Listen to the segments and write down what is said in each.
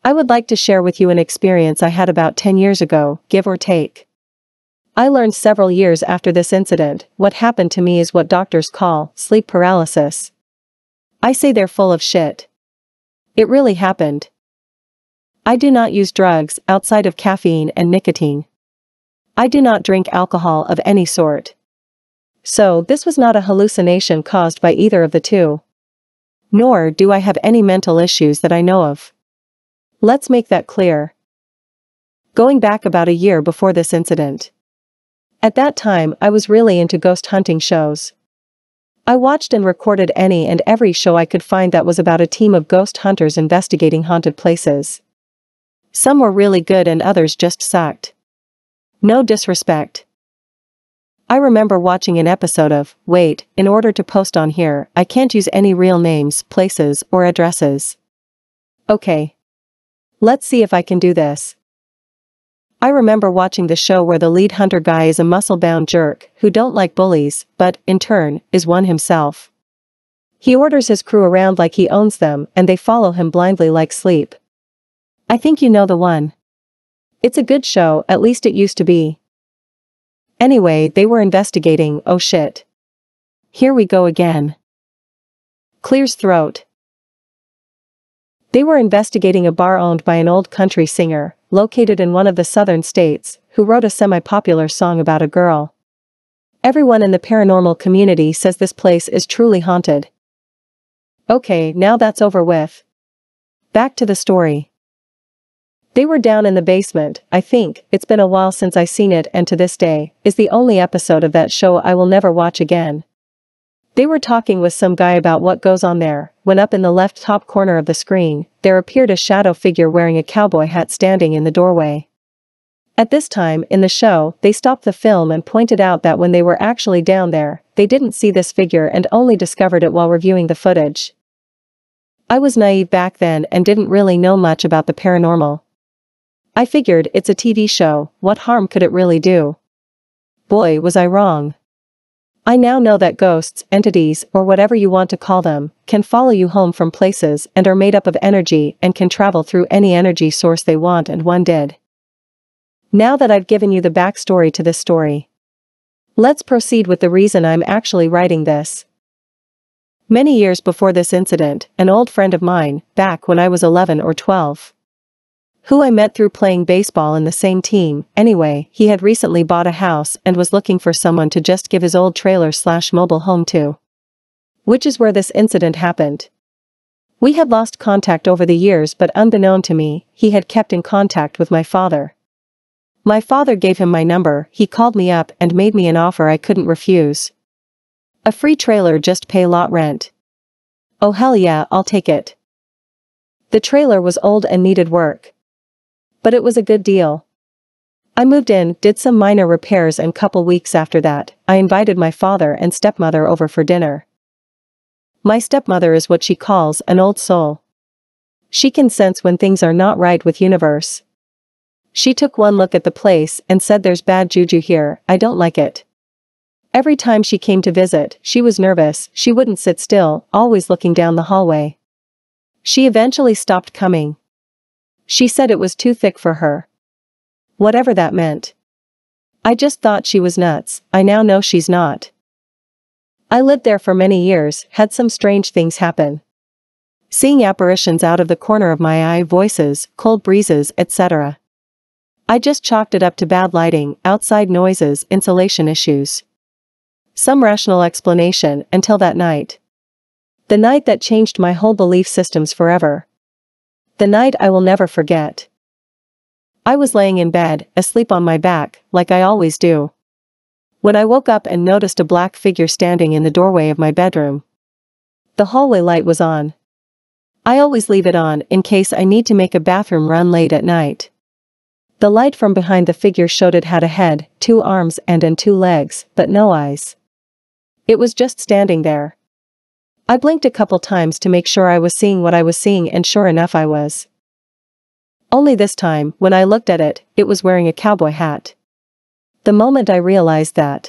I would like to share with you an experience I had about 10 years ago, give or take. I learned several years after this incident, what happened to me is what doctors call sleep paralysis. I say they're full of shit. It really happened. I do not use drugs outside of caffeine and nicotine. I do not drink alcohol of any sort. So, this was not a hallucination caused by either of the two. Nor do I have any mental issues that I know of. Let's make that clear. Going back about a year before this incident. At that time, I was really into ghost hunting shows. I watched and recorded any and every show I could find that was about a team of ghost hunters investigating haunted places. Some were really good and others just sucked. No disrespect. I remember watching an episode of, wait, in order to post on here, I can't use any real names, places, or addresses. Okay. Let's see if I can do this. I remember watching the show where the lead hunter guy is a muscle-bound jerk who don't like bullies, but, in turn, is one himself. He orders his crew around like he owns them and they follow him blindly like sleep. I think you know the one. It's a good show, at least it used to be. Anyway, they were investigating, oh shit. Here we go again. Clears throat. They were investigating a bar owned by an old country singer, located in one of the southern states, who wrote a semi-popular song about a girl. Everyone in the paranormal community says this place is truly haunted. Okay, now that's over with. Back to the story. They were down in the basement. I think it's been a while since I seen it, and to this day, is the only episode of that show I will never watch again. They were talking with some guy about what goes on there, when up in the left top corner of the screen, there appeared a shadow figure wearing a cowboy hat standing in the doorway. At this time in the show, they stopped the film and pointed out that when they were actually down there, they didn't see this figure and only discovered it while reviewing the footage. I was naive back then and didn't really know much about the paranormal. I figured it's a TV show, what harm could it really do? Boy, was I wrong. I now know that ghosts, entities, or whatever you want to call them, can follow you home from places and are made up of energy and can travel through any energy source they want, and one did. Now that I've given you the backstory to this story, let's proceed with the reason I'm actually writing this. Many years before this incident, an old friend of mine, back when I was 11 or 12, who I met through playing baseball in the same team, anyway, he had recently bought a house and was looking for someone to just give his old trailer/mobile home to. Which is where this incident happened. We had lost contact over the years, but unbeknown to me, he had kept in contact with my father. My father gave him my number, he called me up and made me an offer I couldn't refuse. A free trailer, just pay lot rent. Oh hell yeah, I'll take it. The trailer was old and needed work. But it was a good deal. I moved in, did some minor repairs, and couple weeks after that, I invited my father and stepmother over for dinner. My stepmother is what she calls an old soul. She can sense when things are not right with universe. She took one look at the place and said, there's bad juju here, I don't like it. Every time she came to visit, she was nervous, she wouldn't sit still, always looking down the hallway. She eventually stopped coming. She said it was too thick for her. Whatever that meant. I just thought she was nuts, I now know she's not. I lived there for many years, had some strange things happen. Seeing apparitions out of the corner of my eye, voices, cold breezes, etc. I just chalked it up to bad lighting, outside noises, insulation issues. Some rational explanation, until that night. The night that changed my whole belief systems forever. The night I will never forget. I was laying in bed, asleep on my back, like I always do, when I woke up and noticed a black figure standing in the doorway of my bedroom. The hallway light was on. I always leave it on in case I need to make a bathroom run late at night. The light from behind the figure showed it had a head, 2 arms and 2 legs, but no eyes. It was just standing there. I blinked a couple times to make sure I was seeing what I was seeing, and sure enough I was. Only this time, when I looked at it, it was wearing a cowboy hat. The moment I realized that,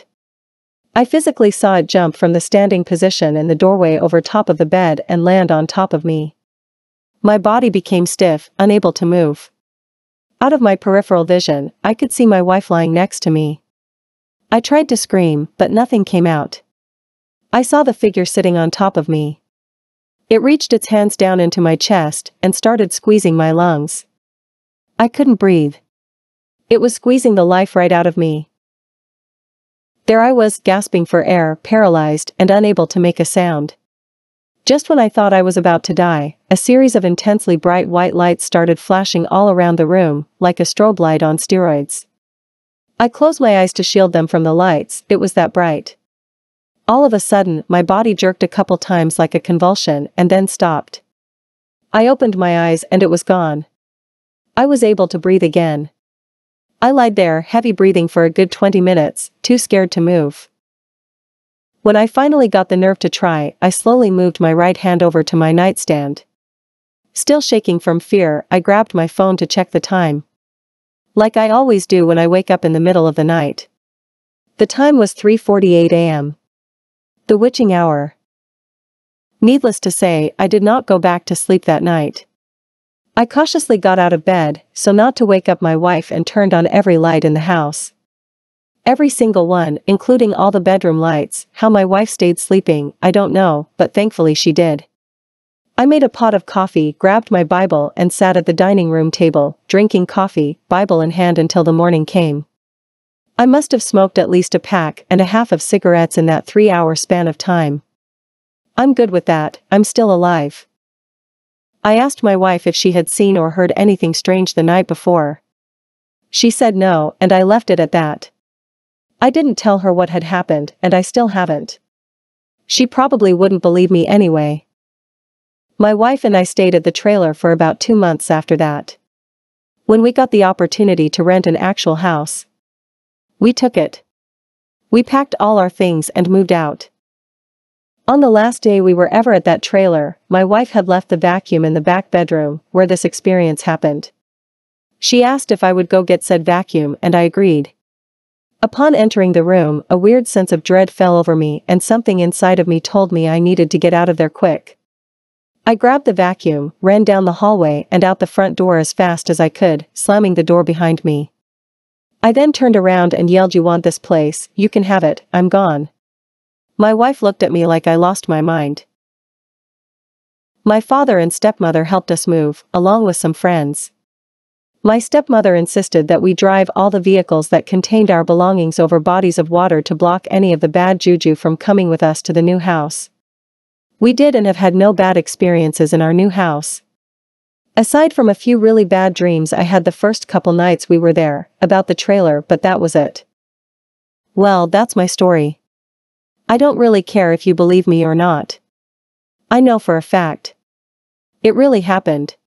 I physically saw it jump from the standing position in the doorway over top of the bed and land on top of me. My body became stiff, unable to move. Out of my peripheral vision, I could see my wife lying next to me. I tried to scream, but nothing came out. I saw the figure sitting on top of me. It reached its hands down into my chest and started squeezing my lungs. I couldn't breathe. It was squeezing the life right out of me. There I was, gasping for air, paralyzed and unable to make a sound. Just when I thought I was about to die, a series of intensely bright white lights started flashing all around the room, like a strobe light on steroids. I closed my eyes to shield them from the lights, it was that bright. All of a sudden, my body jerked a couple times like a convulsion and then stopped. I opened my eyes and it was gone. I was able to breathe again. I lied there, heavy breathing for a good 20 minutes, too scared to move. When I finally got the nerve to try, I slowly moved my right hand over to my nightstand. Still shaking from fear, I grabbed my phone to check the time. Like I always do when I wake up in the middle of the night. The time was 3:48 a.m. The witching hour. Needless to say, I did not go back to sleep that night. I cautiously got out of bed, so not to wake up my wife, and turned on every light in the house. Every single one, including all the bedroom lights. How my wife stayed sleeping, I don't know, but thankfully she did. I made a pot of coffee, grabbed my Bible and sat at the dining room table, drinking coffee, Bible in hand until the morning came. I must have smoked at least a pack and a half of cigarettes in that 3-hour span of time. I'm good with that, I'm still alive. I asked my wife if she had seen or heard anything strange the night before. She said no, and I left it at that. I didn't tell her what had happened, and I still haven't. She probably wouldn't believe me anyway. My wife and I stayed at the trailer for about 2 months after that. When we got the opportunity to rent an actual house, we took it. We packed all our things and moved out. On the last day we were ever at that trailer, my wife had left the vacuum in the back bedroom, where this experience happened. She asked if I would go get said vacuum, and I agreed. Upon entering the room, a weird sense of dread fell over me, and something inside of me told me I needed to get out of there quick. I grabbed the vacuum, ran down the hallway and out the front door as fast as I could, slamming the door behind me. I then turned around and yelled, "You want this place? You can have it, I'm gone." My wife looked at me like I lost my mind. My father and stepmother helped us move, along with some friends. My stepmother insisted that we drive all the vehicles that contained our belongings over bodies of water to block any of the bad juju from coming with us to the new house. We did, and have had no bad experiences in our new house. Aside from a few really bad dreams I had the first couple nights we were there, about the trailer, but that was it. Well, that's my story. I don't really care if you believe me or not. I know for a fact. It really happened.